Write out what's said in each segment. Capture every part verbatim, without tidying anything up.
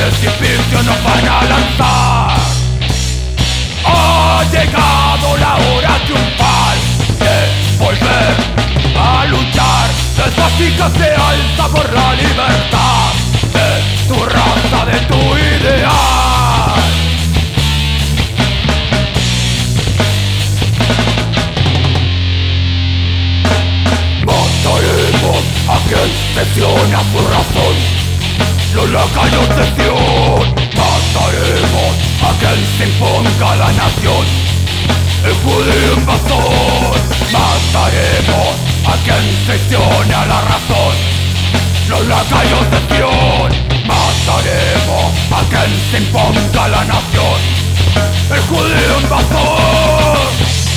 precipicio nos van a lanzar. Ha llegado la hora triunfal de volver a luchar. Despacito se alza por la libertad de tu raza, de tu ideal. Mataremos a quien presiona su razón, los lacayos de Sion. Mataremos a quien se imponga a la nación, el judío invasor. Mataremos a quien traiciona la razón, los lacayos de Sion. Mataremos a quien se imponga a la nación, el judío invasor.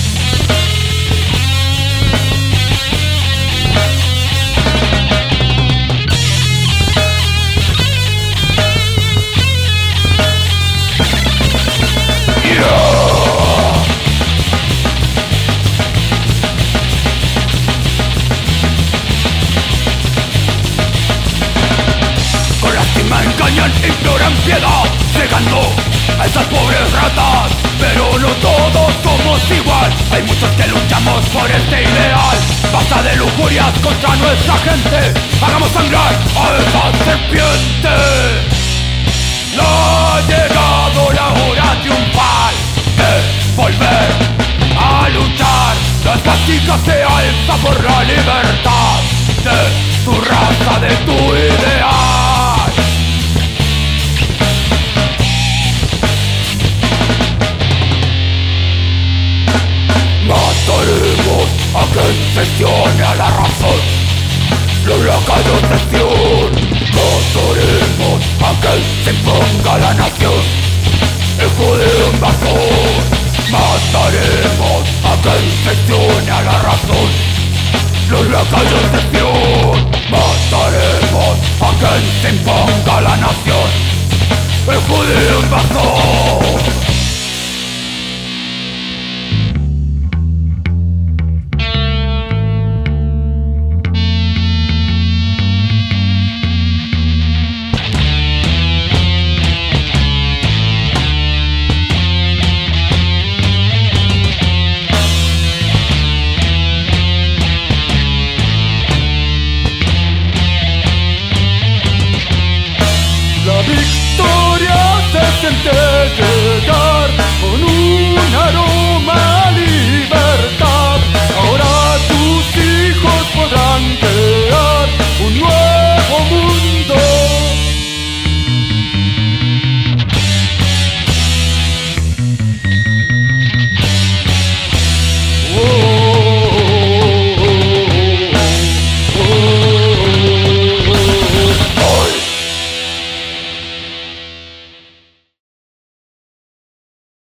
Engañan, ignoran piedad, cegando a esas pobres ratas. Pero no todos somos igual, hay muchos que luchamos por este ideal. Basta de lujurias contra nuestra gente, hagamos sangrar a esa serpiente. Ha llegado la hora triunfal de volver a luchar. La esvástica se alza por la libertad de tu raza, de tu ideal. Mataremos a quien traicione a la razón, los lacayos de Sion. Mataremos a quien se imponga a la nación, el judío invasor. Mataremos a quien traicione a la razón, los lacayos de Sion. Mataremos a quien se imponga a la nación, el judío invasor. La victoria se siente llegar.